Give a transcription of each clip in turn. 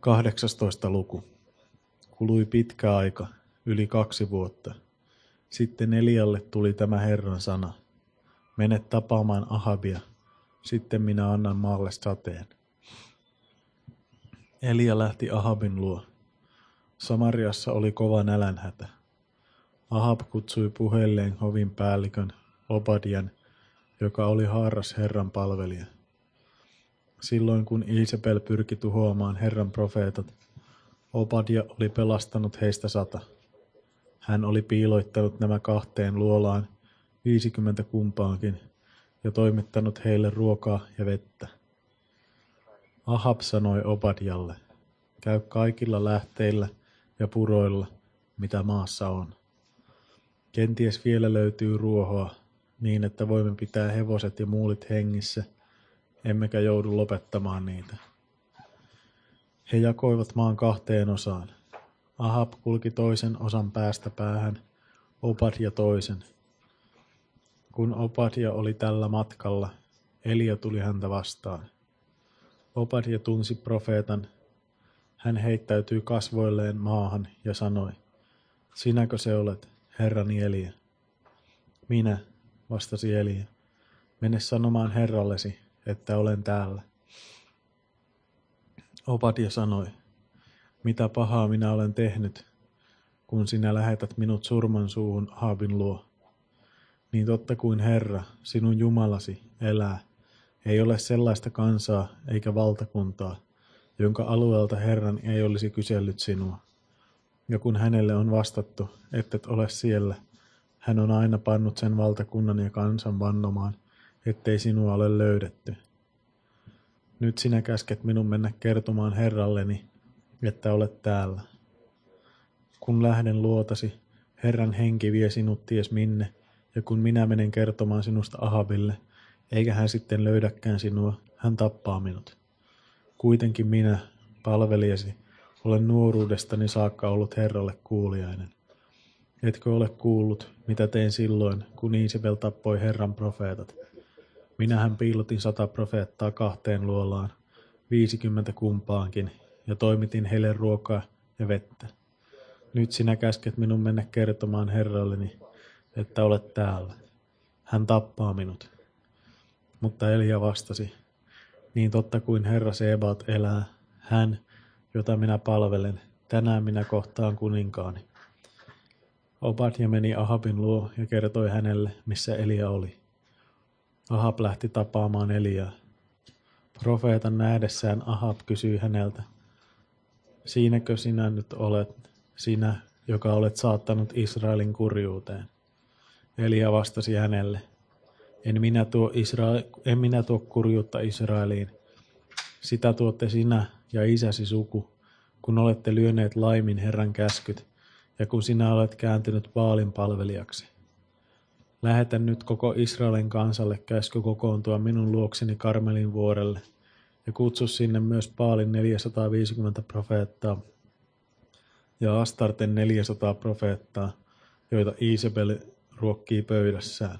18. luku. Kului pitkä aika, yli 2 vuotta. Sitten Elialle tuli tämä Herran sana. Mene tapaamaan Ahabia, sitten minä annan maalle sateen. Elia lähti Ahabin luo. Samariassa oli kova nälänhätä. Ahab kutsui puheilleen hovin päällikön Obadian, joka oli haaras Herran palvelija. Silloin kun Iisabel pyrki tuhoamaan Herran profeetat, Obadia oli pelastanut heistä 100. Hän oli piiloittanut nämä 2 luolaan 50 kumpaankin ja toimittanut heille ruokaa ja vettä. Ahab sanoi Obadialle, käy kaikilla lähteillä ja puroilla, mitä maassa on. Kenties vielä löytyy ruohoa, niin että voimme pitää hevoset ja muulit hengissä, emmekä joudu lopettamaan niitä. He jakoivat maan 2 osaan. Ahab kulki toisen osan päästä päähän, Obadia toisen. Kun Obadia oli tällä matkalla, Elia tuli häntä vastaan. Obadia tunsi profeetan. Hän heittäytyi kasvoilleen maahan ja sanoi, sinäkö se olet, herrani Elia? Minä, vastasi Elia. Mene sanomaan herrallesi, että olen täällä. Obadia sanoi, mitä pahaa minä olen tehnyt, kun sinä lähetät minut surman suuhun Ahabin luo. Niin totta kuin Herra, sinun Jumalasi, elää, ei ole sellaista kansaa eikä valtakuntaa, jonka alueelta Herran ei olisi kysellyt sinua. Ja kun hänelle on vastattu, ettet ole siellä, hän on aina pannut sen valtakunnan ja kansan vannomaan, ettei sinua ole löydetty. Nyt sinä käsket minun mennä kertomaan Herralleni, että olet täällä. Kun lähden luotasi, Herran henki vie sinut ties minne, ja kun minä menen kertomaan sinusta Ahabille, eikä hän sitten löydäkään sinua, hän tappaa minut. Kuitenkin minä, palvelijasi, olen nuoruudestani saakka ollut Herralle kuuliainen. Etkö ole kuullut, mitä tein silloin, kun Iisabel tappoi Herran profeetat? Minähän piilotin 100 profeettaa 2 luolaan, 50 kumpaankin, ja toimitin heille ruokaa ja vettä. Nyt sinä käsket minun mennä kertomaan Herralleni, että olet täällä. Hän tappaa minut. Mutta Elia vastasi, niin totta kuin Herra Sebaot elää, hän, jota minä palvelen, tänään minä kohtaan kuninkaani. Obadia meni Ahabin luo ja kertoi hänelle, missä Elia oli. Ahab lähti tapaamaan Eliaa. Profeetan nähdessään Ahab kysyi häneltä, siinäkö sinä nyt olet, sinä, joka olet saattanut Israelin kurjuuteen? Elia vastasi hänelle, en minä tuo kurjuutta Israeliin. Sitä tuotte sinä ja isäsi suku, kun olette lyöneet laimin Herran käskyt, ja kun sinä olet kääntynyt Baalin palvelijaksi. Lähetä nyt koko Israelin kansalle käsky kokoontua minun luokseni Karmelin vuorelle, ja kutsu sinne myös Baalin 450 profeettaa, ja Astarten 400 profeettaa, joita Iisabel ruokkii pöydässään.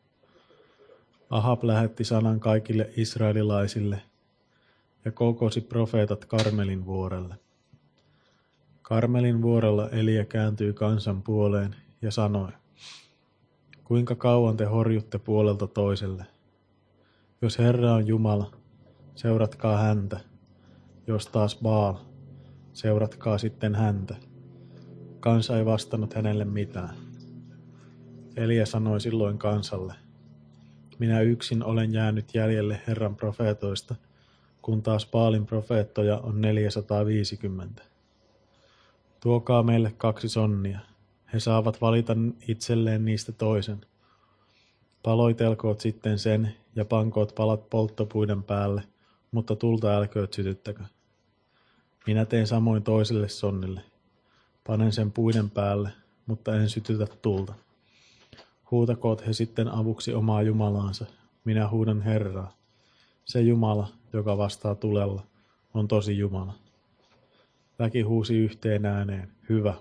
Ahab lähetti sanan kaikille israelilaisille, ja kokosi profeetat Karmelin vuorelle. Karmelin vuorella Elia kääntyi kansan puoleen ja sanoi, kuinka kauan te horjutte puolelta toiselle? Jos Herra on Jumala, seuratkaa häntä. Jos taas Baal, seuratkaa sitten häntä. Kansa ei vastannut hänelle mitään. Elia sanoi silloin kansalle, minä yksin olen jäänyt jäljelle Herran profeetoista, kun taas Baalin profeettoja on 450. Tuokaa meille 2 sonnia. He saavat valita itselleen niistä toisen. Paloitelkoot sitten sen ja pankoot palat polttopuiden päälle, mutta tulta älkööt sytyttäkö. Minä teen samoin toiselle sonnille. Panen sen puiden päälle, mutta en sytytä tulta. Huutakoot he sitten avuksi omaa Jumalaansa. Minä huudan Herraa. Se Jumala, joka vastaa tulella, on tosi Jumala. Väki huusi yhteen ääneen, hyvä.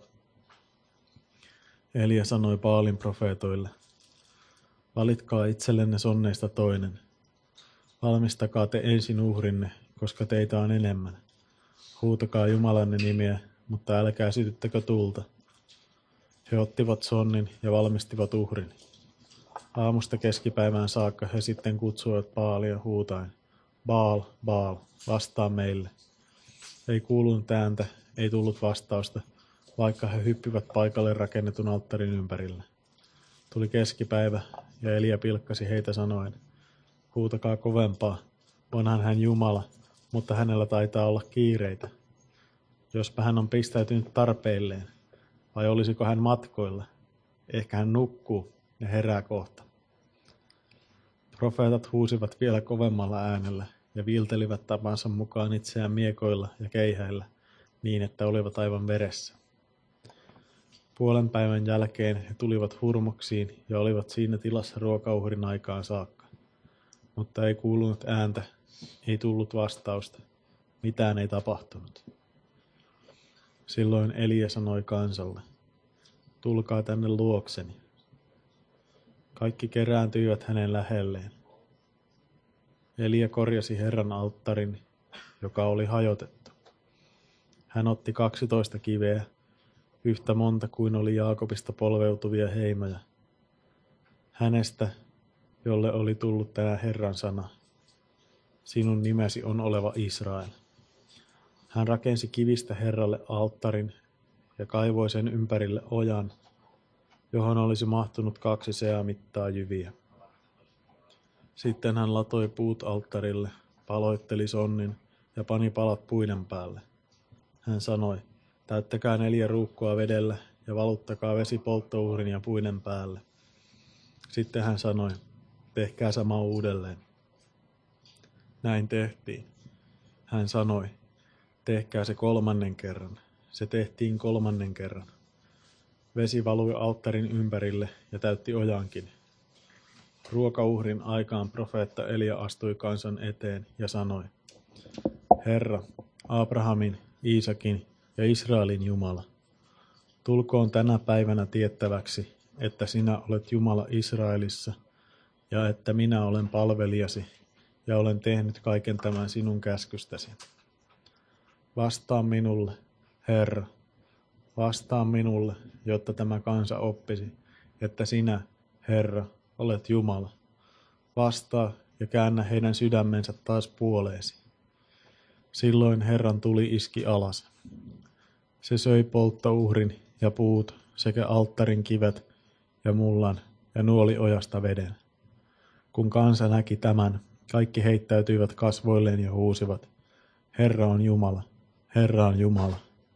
Elia sanoi Baalin profeetoille, valitkaa itsellenne sonneista toinen. Valmistakaa te ensin uhrinne, koska teitä on enemmän. huutakaa Jumalanne nimiä, mutta älkää sytyttäkö tulta. He ottivat sonnin ja valmistivat uhrin. Aamusta keskipäivään saakka he sitten kutsuivat Baalia huutaen, Baal, Baal, vastaa meille. Ei kuulunut ääntä, ei tullut vastausta, vaikka he hyppivät paikalle rakennetun alttarin ympärillä. Tuli keskipäivä ja Elia pilkkasi heitä sanoen, huutakaa kovempaa, onhan hän Jumala, mutta hänellä taitaa olla kiireitä. Jospa hän on pistäytynyt tarpeilleen, vai olisiko hän matkoilla? Ehkä hän nukkuu ja herää kohta. Profeetat huusivat vielä kovemmalla äänellä ja viiltelivät tapansa mukaan itseään miekoilla ja keihäillä niin, että olivat aivan veressä. Puolen päivän jälkeen he tulivat hurmoksiin ja olivat siinä tilassa ruokauhrin aikaan saakka. Mutta ei kuulunut ääntä, ei tullut vastausta, mitään ei tapahtunut. Silloin Elia sanoi kansalle, tulkaa tänne luokseni. Kaikki kerääntyivät hänen lähelleen. Elia korjasi Herran alttarin, joka oli hajotettu. Hän otti 12 kiveä, yhtä monta kuin oli Jaakobista polveutuvia heimoja. Hänestä, jolle oli tullut tänään Herran sana. Sinun nimesi on oleva Israel. Hän rakensi kivistä Herralle alttarin ja kaivoi sen ympärille ojan, johon olisi mahtunut 2 seamittaa jyviä. Sitten hän latoi puut alttarille, paloitteli sonnin ja pani palat puiden päälle. Hän sanoi, täyttäkää 4 ruukkoa vedellä ja valuttakaa vesi polttouhrin ja puiden päälle. Sitten hän sanoi, tehkää sama uudelleen. Näin tehtiin. Hän sanoi, tehkää se 3. kerran. Se tehtiin 3. kerran. Vesi valui alttarin ympärille ja täytti ojankin. Ruokauhrin aikaan profeetta Elia astui kansan eteen ja sanoi, Herra, Abrahamin, Iisakin ja Israelin Jumala, tulkoon tänä päivänä tiettäväksi, että sinä olet Jumala Israelissa ja että minä olen palvelijasi ja olen tehnyt kaiken tämän sinun käskystäsi. Vastaa minulle, Herra, vastaa minulle, jotta tämä kansa oppisi, että sinä, Herra, olet Jumala. Vastaa ja käännä heidän sydämensä taas puoleesi. Silloin Herran tuli iski alas. Se söi polttouhrin ja puut sekä alttarin kivet ja mullan ja nuoli ojasta veden. Kun kansa näki tämän, kaikki heittäytyivät kasvoilleen ja huusivat, Herra on Jumala, Herra on Jumala.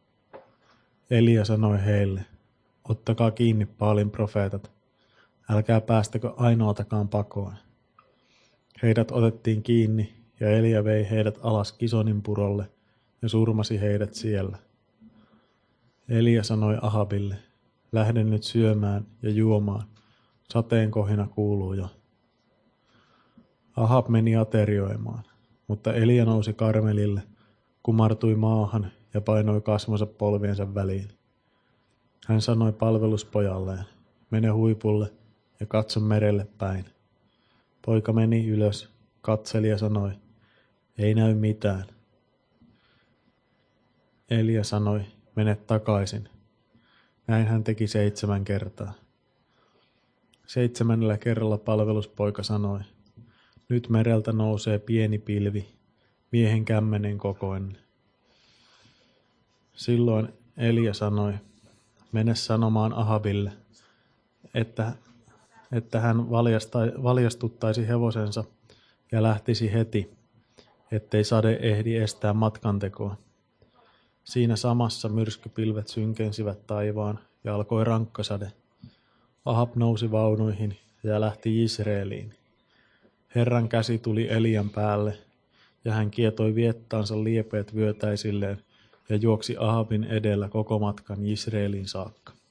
Elia sanoi heille, ottakaa kiinni Baalin profeetat, älkää päästäkö ainoatakaan pakoon. Heidät otettiin kiinni ja Elia vei heidät alas Kisonin purolle ja surmasi heidät siellä. Elia sanoi Ahabille, lähde nyt syömään ja juomaan, sateenkohina kuuluu jo. Ahab meni aterioimaan, mutta Elia nousi Karmelille, kumartui maahan ja painoi kasvonsa polviensa väliin. Hän sanoi palveluspojalleen, mene huipulle ja katso merelle päin. Poika meni ylös, katseli ja sanoi, ei näy mitään. Elia sanoi, mene takaisin. Näin hän teki 7 kertaa. 7. kerralla palveluspoika sanoi, nyt mereltä nousee pieni pilvi, miehen kämmenen kokoinen. Silloin Elia sanoi, mene sanomaan Ahabille, että hän valjastuttaisi hevosensa ja lähtisi heti, ettei sade ehdi estää matkantekoa. Siinä samassa myrskypilvet synkensivät taivaan ja alkoi rankkasade. Ahab nousi vaunuihin ja lähti Israeliin. Herran käsi tuli Elian päälle, ja hän kietoi viettaansa liepeät vyötäisilleen ja juoksi Ahabin edellä koko matkan Israeliin saakka.